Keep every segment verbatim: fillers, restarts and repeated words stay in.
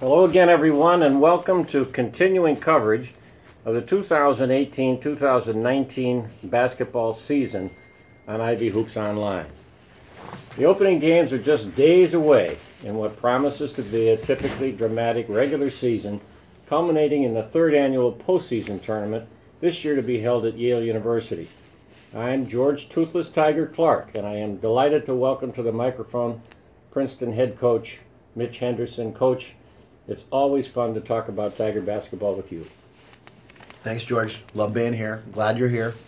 Hello again, everyone, and welcome to continuing coverage of the two thousand eighteen two thousand nineteen basketball season on Ivy Hoops Online. The opening games are just days away in what promises to be a typically dramatic regular season, culminating in the third annual postseason tournament, this year to be held at Yale University. I'm George Toothless Tiger Clark, and I am delighted to welcome to the microphone Princeton head coach Mitch Henderson. Coach, it's always fun to talk about Tiger basketball with you. Thanks, George. Love being here. Glad you're here.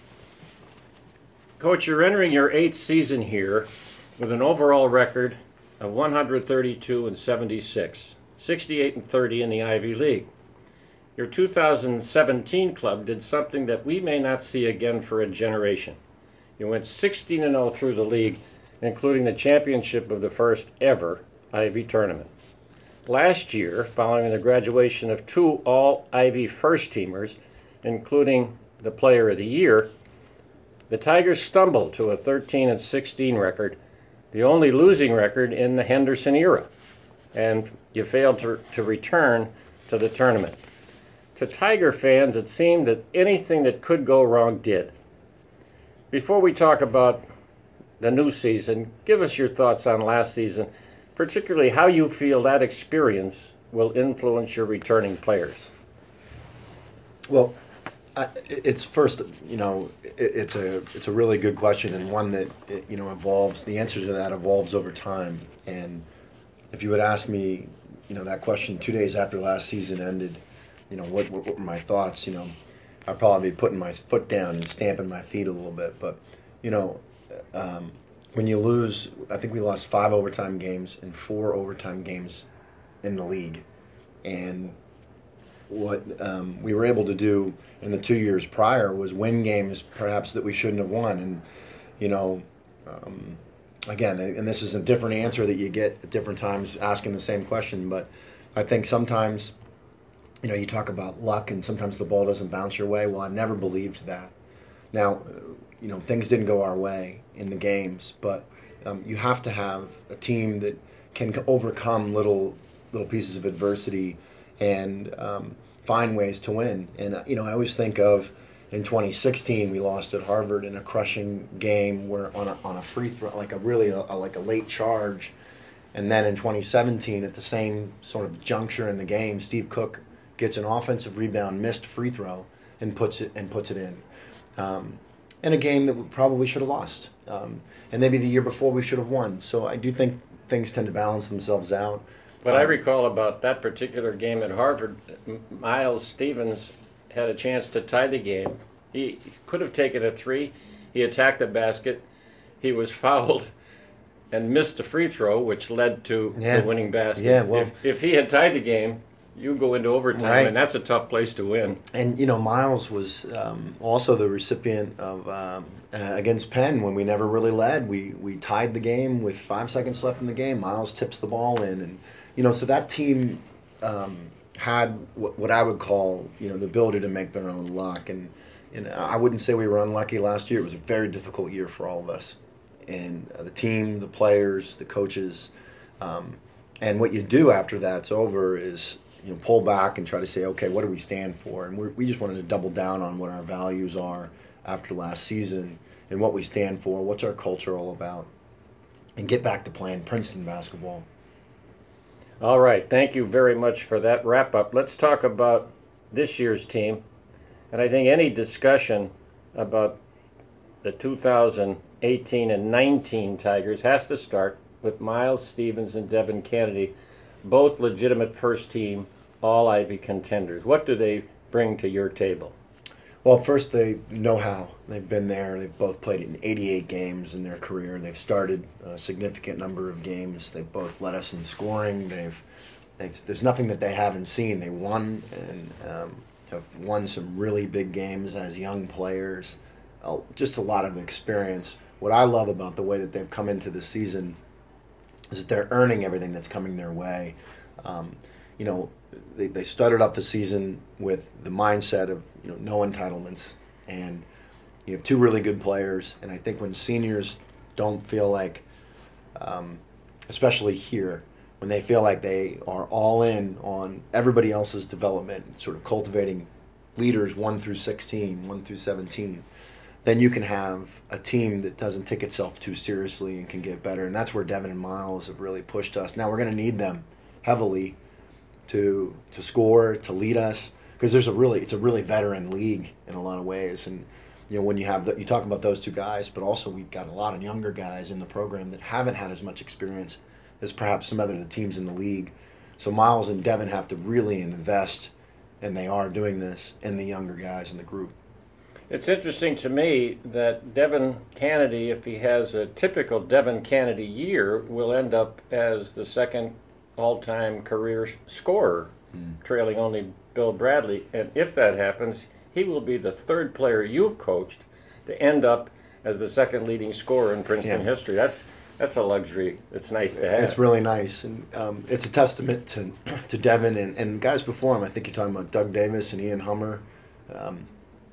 Coach, you're entering your eighth season here with an overall record of one hundred thirty-two and seventy-six, sixty-eight and thirty in the Ivy League. Your two thousand seventeen club did something that we may not see again for a generation. You went sixteen and oh through the league, including the championship of the first ever Ivy tournament. Last year, following the graduation of two all-Ivy first-teamers, including the Player of the Year, the Tigers stumbled to a thirteen and sixteen record, the only losing record in the Henderson era, and you failed to, to return to the tournament. To Tiger fans, it seemed that anything that could go wrong did. Before we talk about the new season, give us your thoughts on last season, particularly how you feel that experience will influence your returning players. Well, I, it's first, you know, it, it's a it's a really good question, and one that it, you know evolves. The answer to that evolves over time. And if you would ask me, you know, that question two days after last season ended, you know, what, what, what were my thoughts? You know, I'd probably be putting my foot down and stamping my feet a little bit. But, you know, um, when you lose, I think we lost five overtime games and four overtime games in the league. And what um, we were able to do in the two years prior was win games perhaps that we shouldn't have won. And, you know, um, again, and this is a different answer that you get at different times asking the same question, but I think sometimes, you know, you talk about luck and sometimes the ball doesn't bounce your way. Well, I've never believed that. Now, you know, things didn't go our way in the games, but um, you have to have a team that can overcome little little pieces of adversity and um, find ways to win. And, you know, I always think of in twenty sixteen, we lost at Harvard in a crushing game where on a, on a free throw, like a really a, a, like a late charge. And then in twenty seventeen, at the same sort of juncture in the game, Steve Cook gets an offensive rebound, missed free throw, and puts it and puts it in. Um, in a game that we probably should have lost. Um, and maybe the year before we should have won. So I do think things tend to balance themselves out. What um, I recall about that particular game at Harvard, Miles Stevens had a chance to tie the game. He could have taken a three. He attacked the basket. He was fouled and missed a free throw, which led to yeah. the winning basket. Yeah, well, if, if he had tied the game, you go into overtime, right. and that's a tough place to win. And, you know, Miles was um, also the recipient of, um, uh, against Penn, when we never really led. We we tied the game with five seconds left in the game. Miles tips the ball in. And, you know, so that team um, had what, what I would call, you know, the ability to make their own luck. And, and I wouldn't say we were unlucky last year. It was a very difficult year for all of us. And uh, the team, the players, the coaches. Um, and what you do after that's over is, you know, pull back and try to say, okay, what do we stand for? And we're, we just wanted to double down on what our values are after last season and what we stand for, what's our culture all about, and get back to playing Princeton basketball. All right, thank you very much for that wrap-up. Let's talk about this year's team. And I think any discussion about the two thousand eighteen and nineteen Tigers has to start with Miles Stevens and Devin Kennedy, both legitimate first-team all-Ivy contenders. What do they bring to your table? Well, first, they know how. They've been there. They've both played in eighty-eight games in their career. They've started a significant number of games. They've both led us in scoring. They've, they've there's nothing that they haven't seen. They won and um, have won some really big games as young players. Uh, just a lot of experience. What I love about the way that they've come into the season is that they're earning everything that's coming their way. Um, you know, they, they started up the season with the mindset of, you know, no entitlements. And you have two really good players. And I think when seniors don't feel like, um, especially here, when they feel like they are all in on everybody else's development, sort of cultivating leaders one through sixteen, one through seventeen, then you can have a team that doesn't take itself too seriously and can get better. And that's where Devin and Miles have really pushed us. Now we're going to need them heavily to to score, to lead us, because there's a really it's a really veteran league in a lot of ways. And you know, when you have the, you talk about those two guys, but also we've got a lot of younger guys in the program that haven't had as much experience as perhaps some other teams in the league. So Miles and Devin have to really invest, and they are doing this, in the younger guys in the group. It's interesting to me that Devin Kennedy, if he has a typical Devin Kennedy year, will end up as the second all-time career scorer, mm. trailing only Bill Bradley. And if that happens, he will be the third player you've coached to end up as the second leading scorer in Princeton yeah. history. That's that's a luxury. It's nice to have. It's really nice, and um, it's a testament to to Devin and, and guys before him. I think you're talking about Doug Davis and Ian Hummer. Um,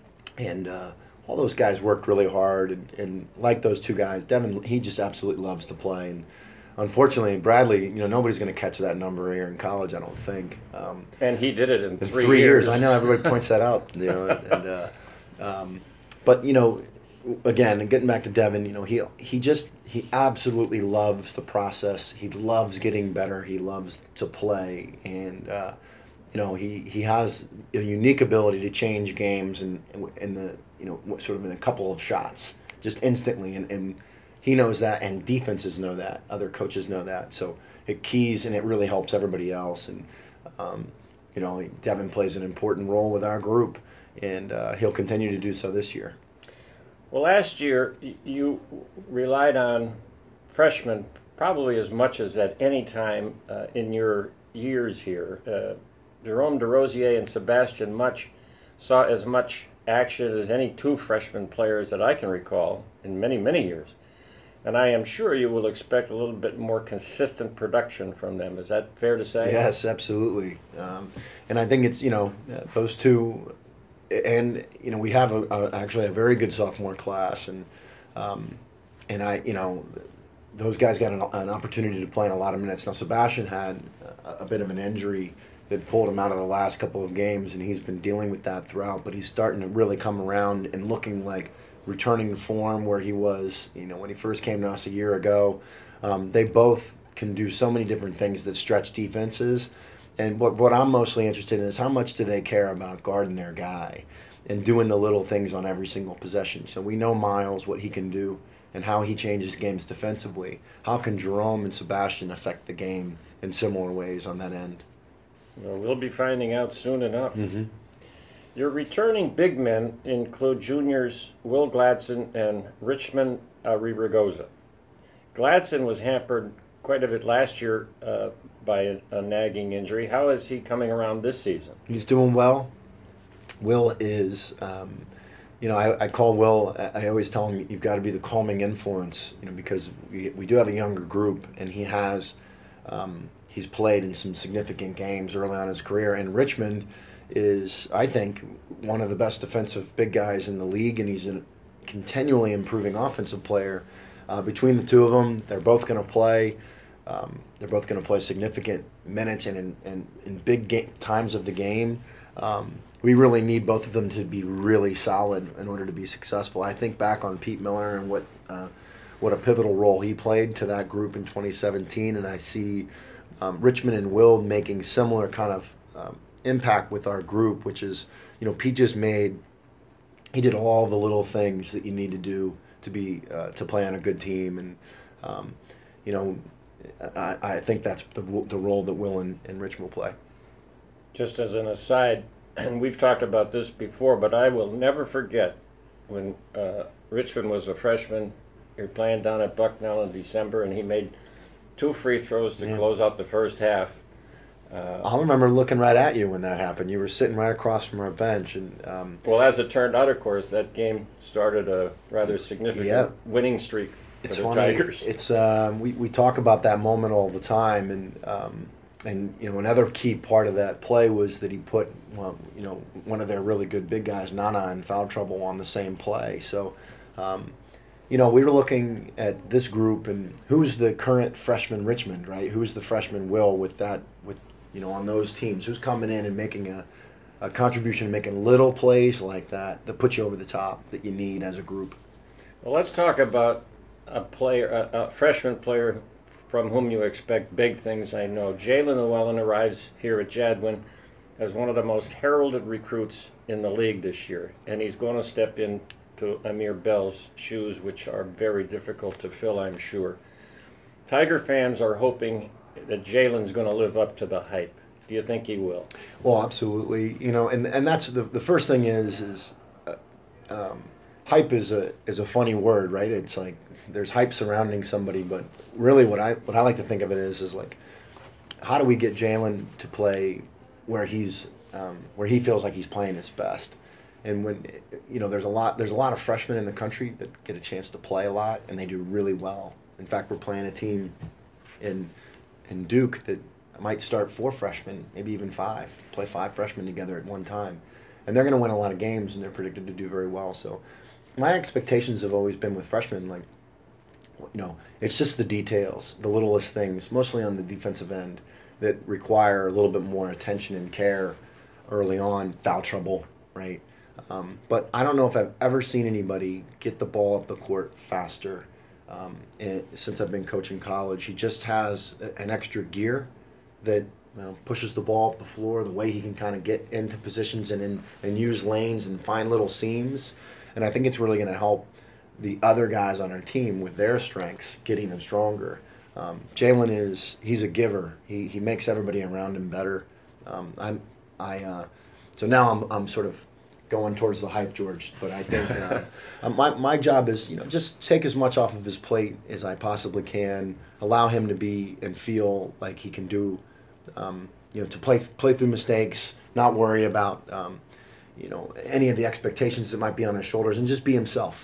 And uh, all those guys worked really hard, and, and like those two guys, Devin, he just absolutely loves to play. And unfortunately, Bradley, you know, nobody's going to catch that number here in college, I don't think. Um, and he did it in, in three, three years. years. I know everybody points that out, you know. And uh, um, but you know, again, getting back to Devin, you know, he he just he absolutely loves the process. He loves getting better. He loves to play, and. Uh, You know, he, he has a unique ability to change games in, in the, you know, sort of in a couple of shots, just instantly. And, and he knows that, and defenses know that. Other coaches know that. So it keys, and it really helps everybody else. And, um, you know, Devin plays an important role with our group, and uh, he'll continue to do so this year. Well, last year you relied on freshmen probably as much as at any time uh, in your years here. Uh, Jerome DeRosier and Sebastian Much saw as much action as any two freshman players that I can recall in many, many years. And I am sure you will expect a little bit more consistent production from them. Is that fair to say? Yes, absolutely. Um, and I think it's, you know, those two, and, you know, we have a, a, actually a very good sophomore class. And, um, and I, you know, those guys got an, an opportunity to play in a lot of minutes. Now, Sebastian had a, a bit of an injury that pulled him out of the last couple of games, and he's been dealing with that throughout. But he's starting to really come around and looking like returning to form where he was, you know, when he first came to us a year ago. Um, they both can do so many different things that stretch defenses. And what what I'm mostly interested in is how much do they care about guarding their guy and doing the little things on every single possession. So we know Miles, what he can do and how he changes games defensively. How can Jerome and Sebastian affect the game in similar ways on that end? Well, we'll be finding out soon enough. Mm-hmm. Your returning big men include juniors Will Gladson and Richmond Arriragosa. Gladson was hampered quite a bit last year uh, by a, a nagging injury. How is he coming around this season? He's doing well. Will is, um, you know, I, I call Will, I always tell him you've got to be the calming influence, you know, because we, we do have a younger group, and he has... Um, He's played in some significant games early on in his career, and Richmond is, I think, one of the best defensive big guys in the league, and he's a continually improving offensive player. Uh, between the two of them, they're both going to play. Um, they're both going to play significant minutes and in, in, in big game, times of the game. Um, we really need both of them to be really solid in order to be successful. I think back on Pete Miller and what uh, what a pivotal role he played to that group in twenty seventeen, and I see Um, Richmond and Will making similar kind of um, impact with our group, which is, you know, Pete just made, he did all the little things that you need to do to be, uh, to play on a good team. And, um, you know, I, I think that's the, the role that Will and, and Richmond will play. Just as an aside, and we've talked about this before, but I will never forget when uh, Richmond was a freshman. You're playing down at Bucknell in December, and he made two free throws to yeah. close out the first half. Uh, I remember looking right at you when that happened. You were sitting right across from our bench. And um, well, as it turned out, of course, that game started a rather significant yeah. winning streak for it's the funny. Tigers. It's um, we we talk about that moment all the time, and um, and you know, another key part of that play was that he put, well, you know, one of their really good big guys, Nana, in foul trouble on the same play. So. Um, you know, we were looking at this group and who's the current freshman Richmond, right? Who's the freshman Will with that, with, you know, on those teams? Who's coming in and making a, a contribution, making little plays like that that put you over the top that you need as a group? Well, let's talk about a player, a, a freshman player from whom you expect big things. I know Jalen Llewellyn arrives here at Jadwin as one of the most heralded recruits in the league this year, and he's going to step into Amir Bell's shoes, which are very difficult to fill, I'm sure. Tiger fans are hoping that Jalen's going to live up to the hype. Do you think he will? Well, absolutely. You know, and, and that's the the first thing is is uh, um, hype is a is a funny word, right? It's like there's hype surrounding somebody, but really what I what I like to think of it is is like, how do we get Jalen to play where he's um, where he feels like he's playing his best? And when, you know, there's a lot there's a lot of freshmen in the country that get a chance to play a lot and they do really well. In fact, we're playing a team in in Duke that might start four freshmen, maybe even five, play five freshmen together at one time, and they're going to win a lot of games and they're predicted to do very well. So my expectations have always been with freshmen, like, you know, it's just the details, the littlest things, mostly on the defensive end, that require a little bit more attention and care early on. Foul trouble, right? Um, but I don't know if I've ever seen anybody get the ball up the court faster um, and, since I've been coaching college. He just has a, an extra gear that, you know, pushes the ball up the floor, the way he can kind of get into positions and in, and use lanes and find little seams. And I think it's really going to help the other guys on our team with their strengths get even stronger. Um, Jalen is, he's a giver. He he makes everybody around him better. Um, I'm I uh, so now I'm I'm sort of going towards the hype, George. But I think uh, my my job is, you know, just take as much off of his plate as I possibly can. Allow him to be and feel like he can do, um, you know, to play play through mistakes, not worry about um, you know, any of the expectations that might be on his shoulders, and just be himself.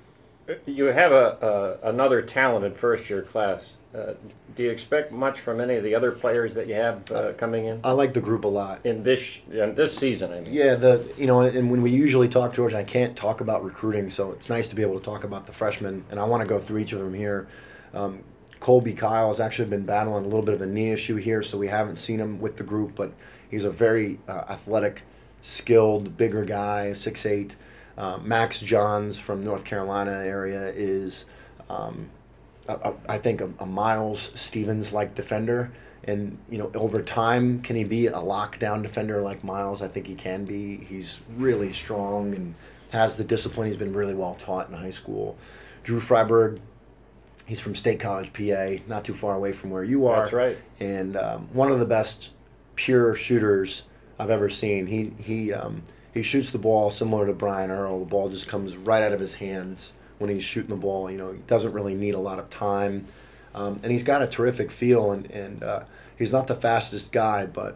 You have a, a another talented first year class. Uh, do you expect much from any of the other players that you have uh, coming in? I like the group a lot. In this in this season, I mean. Yeah, the you know, and when we usually talk, George, I can't talk about recruiting, so it's nice to be able to talk about the freshmen, and I want to go through each of them here. Um, Colby Kyle has actually been battling a little bit of a knee issue here, so we haven't seen him with the group, but he's a very uh, athletic, skilled, bigger guy, six eight. Uh, Max Johns from North Carolina area is, um, a, a, I think, a, a Miles Stevens-like defender. And, you know, over time, can he be a lockdown defender like Miles? I think he can be. He's really strong and has the discipline. He's been really well taught in high school. Drew Freiberg, he's from State College, P A, not too far away from where you are. That's right. And um, one of the best pure shooters I've ever seen. He he um, he shoots the ball similar to Brian Earl. The ball just comes right out of his hands when he's shooting the ball. You know, he doesn't really need a lot of time, um, and he's got a terrific feel. And and uh, he's not the fastest guy, but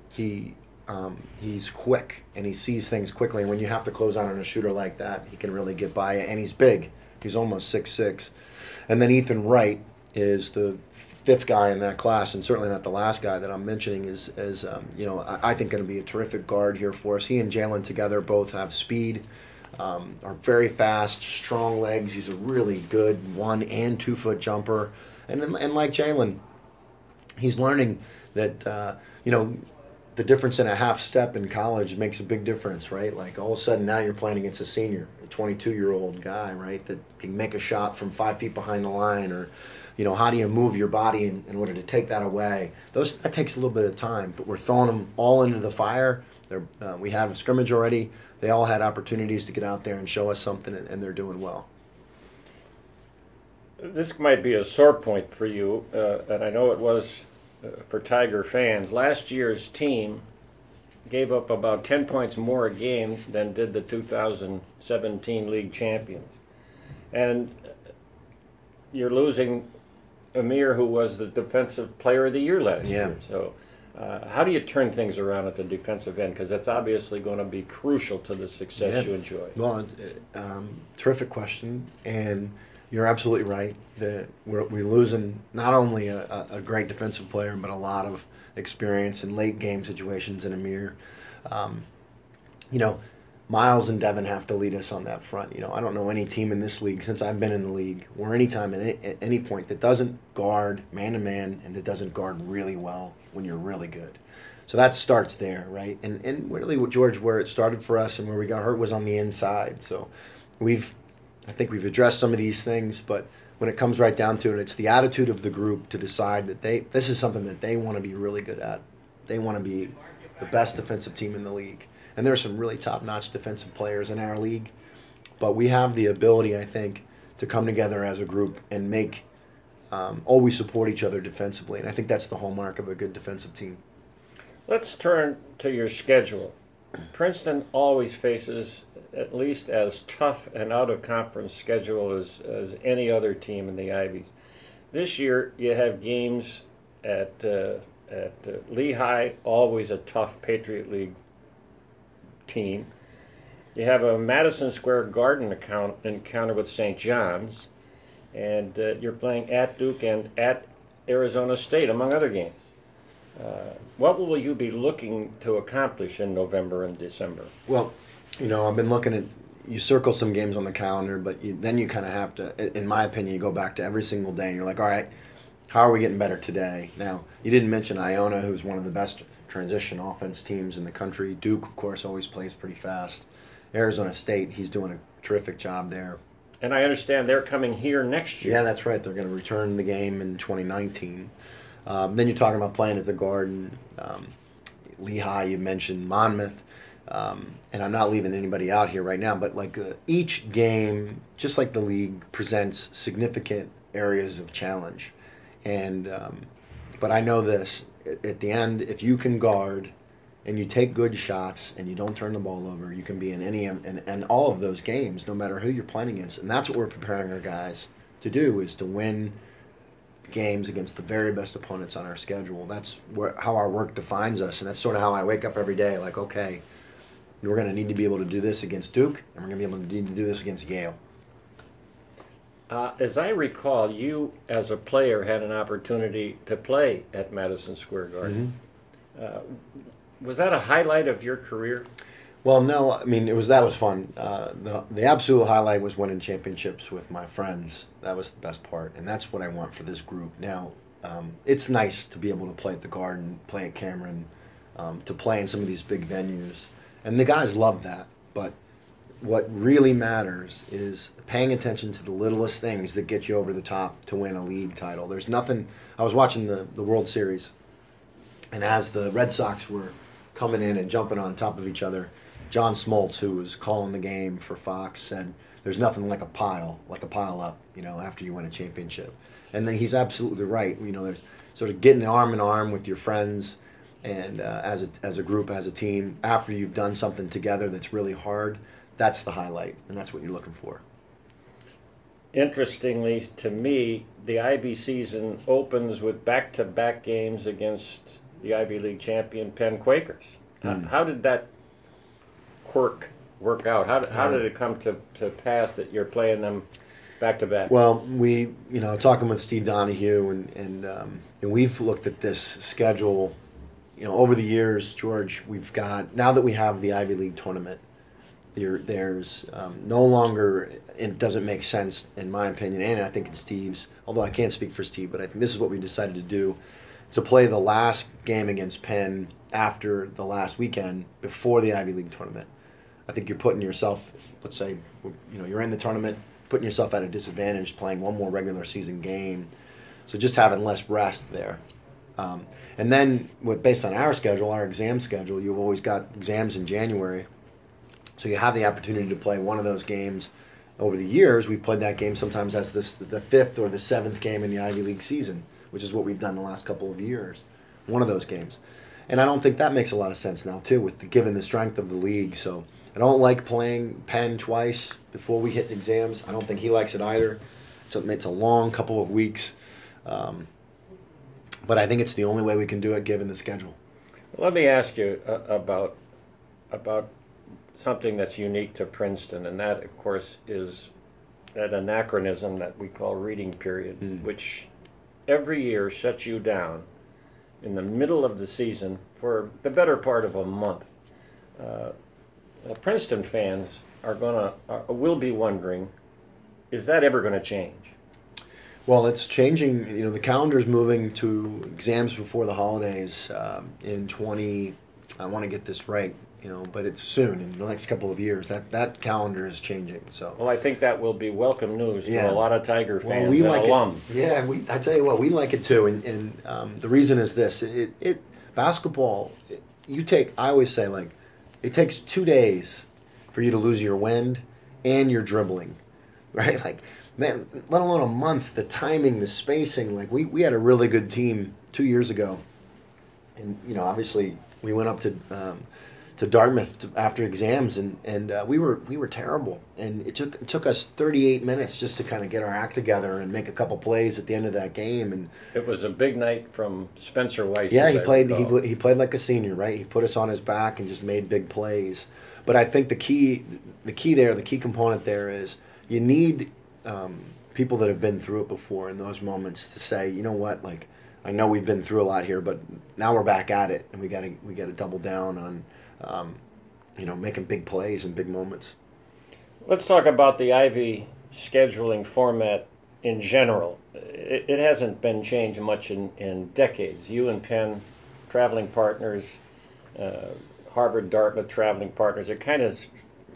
he um, he's quick and he sees things quickly. And when you have to close out on a shooter like that, he can really get by. And he's big. He's almost six six. And then Ethan Wright is the fifth guy in that class, and certainly not the last guy that I'm mentioning, is, is um, you know, I, I think going to be a terrific guard here for us. He and Jalen together both have speed, um, are very fast, strong legs. He's a really good one and two foot jumper, and and like Jalen, he's learning that uh, you know, the difference in a half step in college makes a big difference, right? Like all of a sudden now you're playing against a senior, a twenty-two year old guy, right, that can make a shot from five feet behind the line, or, you know, how do you move your body in, in order to take that away? Those that takes a little bit of time, but we're throwing them all into the fire. They're, uh, we have a scrimmage already. They all had opportunities to get out there and show us something, and, and they're doing well. This might be a sore point for you, uh, and I know it was uh, for Tiger fans. Last year's team gave up about ten points more a game than did the two thousand seventeen league champions. And you're losing Amir, who was the defensive player of the year last Yeah. year. So uh, how do you turn things around at the defensive end? Because that's obviously going to be crucial to the success Yeah. you enjoy. Well, uh, um, terrific question, and you're absolutely right that we're, we're losing not only a, a great defensive player, but a lot of experience in late game situations in Amir. Um, you know, Miles and Devin have to lead us on that front. You know, I don't know any team in this league since I've been in the league or any time at any, at any point that doesn't guard man to man and that doesn't guard really well when you're really good. So that starts there, right? And and really, what George, where it started for us and where we got hurt was on the inside. So we've, I think we've addressed some of these things, but when it comes right down to it, it's the attitude of the group to decide that they this is something that they want to be really good at. They want to be the best defensive team in the league. And there are some really top-notch defensive players in our league, but we have the ability, I think, to come together as a group and make um, always support each other defensively. And I think that's the hallmark of a good defensive team. Let's turn to your schedule. Princeton always faces at least as tough an out-of-conference schedule as, as any other team in the Ivies. This year, you have games at uh, at uh, Lehigh, always a tough Patriot League team. You have a Madison Square Garden account, encounter with Saint John's, and uh, you're playing at Duke and at Arizona State, among other games. Uh, what will you be looking to accomplish in November and December? Well, you know, I've been looking at, you circle some games on the calendar, but you, then you kind of have to, in my opinion, you go back to every single day and you're like, all right, how are we getting better today? Now, you didn't mention Iona, who's one of the best transition offense teams in the country. Duke, of course, always plays pretty fast. Arizona State, he's doing a terrific job there. And I understand they're coming here next year. Yeah, that's right. They're going to return the game in twenty nineteen. Um, then you're talking about playing at the Garden. Um, Lehigh, you mentioned Monmouth. Um, and I'm not leaving anybody out here right now, but like uh, each game, just like the league, presents significant areas of challenge. And um, but I know this. At the end, if you can guard and you take good shots and you don't turn the ball over, you can be in any and, and all of those games, no matter who you're playing against. And that's what we're preparing our guys to do, is to win games against the very best opponents on our schedule. That's where, how our work defines us, and that's sort of how I wake up every day. Like, okay, we're going to need to be able to do this against Duke, and we're going to be able to need to do this against Yale. Uh, as I recall, you as a player had an opportunity to play at Madison Square Garden. Mm-hmm. uh, was that a highlight of your career? Well, no. I mean, it was that was fun. Uh, the the absolute highlight was winning championships with my friends. That was the best part, and that's what I want for this group. Now, um, it's nice to be able to play at the Garden, play at Cameron, um, to play in some of these big venues, and the guys love that. But what really matters is paying attention to the littlest things that get you over the top to win a league title. There's nothing. I was watching the, the World Series, and as the Red Sox were coming in and jumping on top of each other, John Smoltz, who was calling the game for Fox, said, "There's nothing like a pile, like a pile up, you know, after you win a championship." And then he's absolutely right. You know, there's sort of getting arm in arm with your friends and uh, as a, as a group, as a team, after you've done something together that's really hard. That's the highlight, and that's what you're looking for. Interestingly, to me, the Ivy season opens with back-to-back games against the Ivy League champion Penn Quakers. Mm. How, how did that quirk work out? How did, how did it come to, to pass that you're playing them back-to-back? Well, we, you know, talking with Steve Donahue, and and um, and we've looked at this schedule, you know, over the years, George. We've got, now that we have the Ivy League tournament, There, there's um, no longer, it doesn't make sense in my opinion, and I think in Steve's, although I can't speak for Steve, but I think this is what we decided to do, to play the last game against Penn after the last weekend before the Ivy League tournament. I think you're putting yourself, let's say, you know, you're in the tournament, putting yourself at a disadvantage playing one more regular season game. So just having less rest there. Um, and then with based on our schedule, our exam schedule, you've always got exams in January. So you have the opportunity to play one of those games. Over the years, we've played that game sometimes as this, the fifth or the seventh game in the Ivy League season, which is what we've done the last couple of years. One of those games. And I don't think that makes a lot of sense now, too, with the, given the strength of the league. So I don't like playing Penn twice before we hit exams. I don't think he likes it either. So it's a long couple of weeks. Um, but I think it's the only way we can do it given the schedule. Let me ask you uh, about about something that's unique to Princeton, and that, of course, is that anachronism that we call reading period, mm. which every year shuts you down in the middle of the season for the better part of a month. Uh, uh, Princeton fans are gonna are, will be wondering, is that ever going to change? Well, it's changing. You know, the calendar's moving to exams before the holidays um, in twenty. I want to get this right, you know, but it's soon in the next couple of years. That that calendar is changing. So. Well, I think that will be welcome news Yeah. to a lot of Tiger fans Well, we and like alum. it. Yeah, we. I tell you what, we like it too, and and um, the reason is this: it, it basketball. It, you take. I always say like, it takes two days for you to lose your wind and your dribbling, right? Like, man, let alone a month. The timing, the spacing. Like we we had a really good team two years ago, and you know, obviously we went up to. Um, to Dartmouth to, after exams, and and uh, we were we were terrible, and it took it took us thirty-eight minutes just to kind of get our act together and make a couple plays at the end of that game. And It was a big night from Spencer Weiss. yeah, as he I played he recall. pla- he played like a senior, right? He put us on his back and just made big plays. But I think the key the key there, the key component there is you need um, people that have been through it before in those moments to say, you know what, like I know we've been through a lot here, but now we're back at it, and we got to we got to double down on. Um, you know, making big plays and big moments. Let's talk about the Ivy scheduling format in general. It, it hasn't been changed much in, in decades. You and Penn, traveling partners, uh, Harvard, Dartmouth, traveling partners. It kind of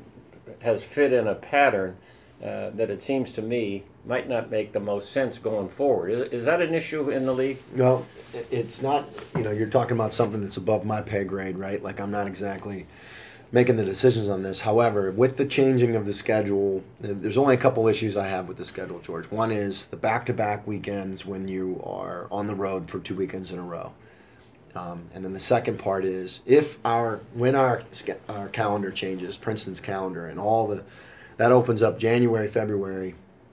has fit in a pattern uh, that it seems to me might not make the most sense going forward. Is, is that an issue in the league? No, it- it's not. You know, you're talking about something that's above my pay grade, right? Like I'm not exactly making the decisions on this. However, with the changing of the schedule, there's only a couple issues I have with the schedule, George. One is the back-to-back weekends when you are on the road for two weekends in a row. Um, and then the second part is if our when our sch- our calendar changes, Princeton's calendar, and all the that opens up January, February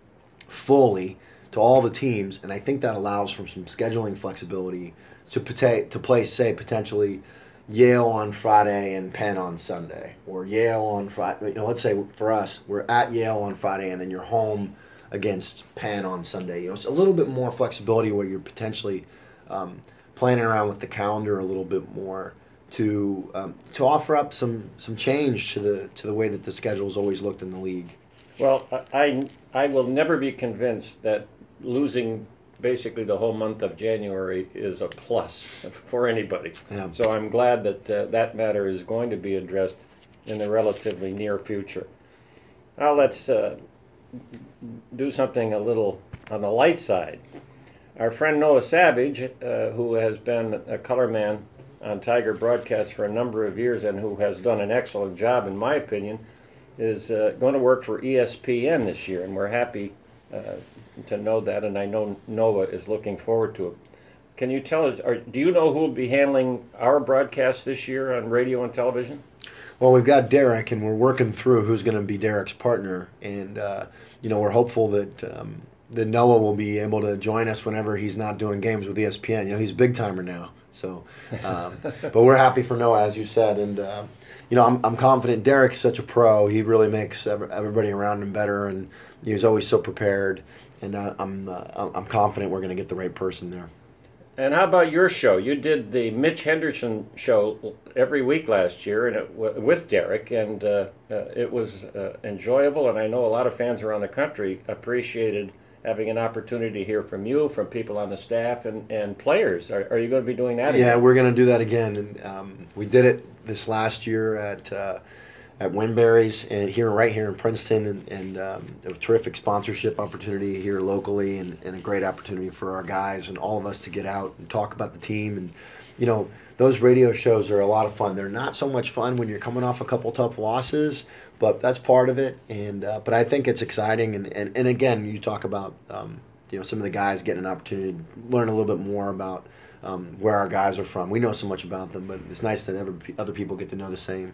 fully to all the teams, and I think that allows for some scheduling flexibility to pota- to play, say, potentially Yale on Friday and Penn on Sunday, or Yale on Friday. You know, let's say for us, we're at Yale on Friday, and then you're home against Penn on Sunday. You know, it's a little bit more flexibility where you're potentially um, playing around with the calendar a little bit more to um, to offer up some some change to the to the way that the schedule's always looked in the league. Well, I, I will never be convinced that losing basically the whole month of January is a plus for anybody. Yeah. So I'm glad that uh, that matter is going to be addressed in the relatively near future. Now let's uh, do something a little on the light side. Our friend Noah Savage, uh, who has been a color man on Tiger broadcast for a number of years and who has done an excellent job, in my opinion, is uh, going to work for E S P N this year, and we're happy uh, to know that, and I know Noah is looking forward to it. Can you tell us, or do you know who will be handling our broadcast this year on radio and television? Well, we've got Derek, and we're working through who's going to be Derek's partner, and uh, you know we're hopeful that um, that Noah will be able to join us whenever he's not doing games with E S P N. You know, he's a big timer now, so um, but we're happy for Noah, as you said, and uh, you know I'm I'm confident. Derek's such a pro; he really makes everybody around him better, and he's always so prepared. And uh, I'm uh, I'm confident we're going to get the right person there. And how about your show? You did the Mitch Henderson show every week last year, and it, with Derek, and uh, uh, it was uh, enjoyable. And I know a lot of fans around the country appreciated having an opportunity to hear from you, from people on the staff, and, and players. Are, are you going to be doing that again? Yeah, we're going to do that again. And um, we did it this last year at uh, at Winberry's and here right here in Princeton, and, and um, a terrific sponsorship opportunity here locally, and, and a great opportunity for our guys and all of us to get out and talk about the team. And you know, those radio shows are a lot of fun. They're not so much fun when you're coming off a couple tough losses, but that's part of it. And uh, but I think it's exciting. And, and, and again, you talk about um, you know some of the guys getting an opportunity to learn a little bit more about um, where our guys are from. We know so much about them, but it's nice that every, other people get to know the same.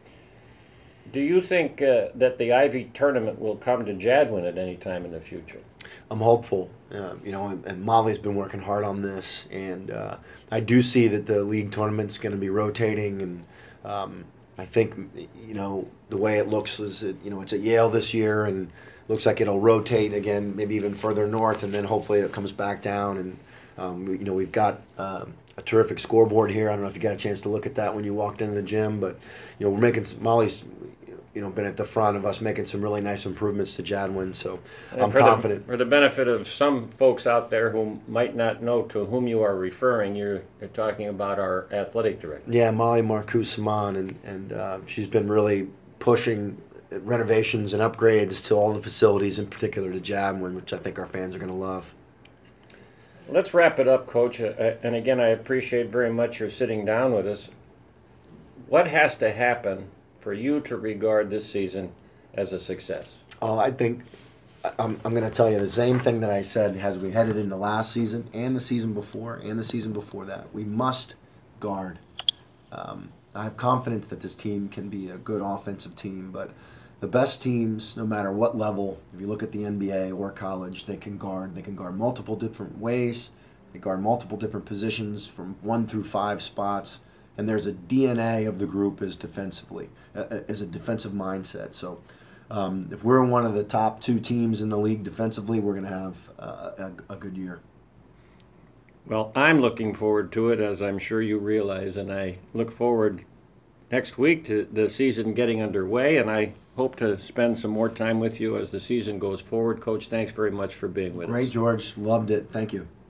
Do you think uh, that the Ivy tournament will come to Jadwin at any time in the future? I'm hopeful. Uh, you know, and, and Molly's been working hard on this, and uh, I do see that the league tournament's going to be rotating, and um, I think you know the way it looks is that you know it's at Yale this year, and looks like it'll rotate again, maybe even further north, and then hopefully it comes back down, and Um, we, you know, we've got um, a terrific scoreboard here. I don't know if you got a chance to look at that when you walked into the gym, but you know, we're making some, Molly's, you know, been at the front of us making some really nice improvements to Jadwin. So And I'm for confident. The, for the benefit of some folks out there who might not know to whom you are referring, you're, you're talking about our athletic director. Yeah, Molly Marcus Saman, and and uh, she's been really pushing renovations and upgrades to all the facilities, in particular to Jadwin, which I think our fans are going to love. Let's wrap it up, Coach. Uh, and again, I appreciate very much your sitting down with us. What has to happen for you to regard this season as a success? Oh, I think I'm, I'm going to tell you the same thing that I said as we headed into last season and the season before and the season before that. We must guard. Um, I have confidence that this team can be a good offensive team, but the best teams, no matter what level, if you look at the N B A or college, they can guard. They can guard multiple different ways. They guard multiple different positions from one through five spots. And there's a D N A of the group is defensively, uh, is a defensive mindset. So um, if we're one of the top two teams in the league defensively, we're going to have uh, a, a good year. Well, I'm looking forward to it, as I'm sure you realize, and I look forward next week to the season getting underway, and I hope to spend some more time with you as the season goes forward. Coach, thanks very much for being with us. Great, George. Loved it. Thank you.